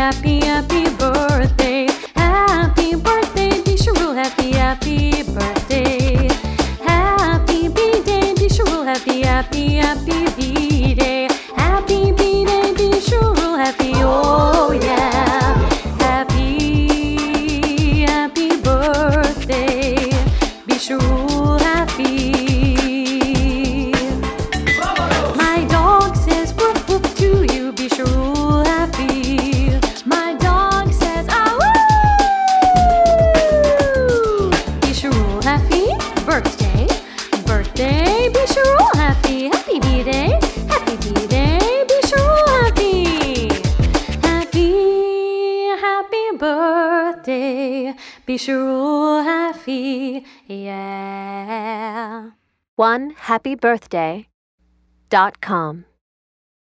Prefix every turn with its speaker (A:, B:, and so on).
A: happy, happy birthday. Happy birthday, Bisharul, happy, happy birthday. Happy B-Day, Bisharul, happy, happy, happy B-Day. Happy B-Day, Bisharul, happy, oh yeah. Happy, happy birthday, Bisharul, happy. My dog says woof woof to you, Bisharul, happy. My dog says ah woo. Bisharul, happy birthday. Birthday, Bisharul, happy. Happy B-Day. Happy B-Day, Bisharul, happy. Happy, happy birthday, Bisharul, happy. Yeah.
B: OneHappyBirthday.com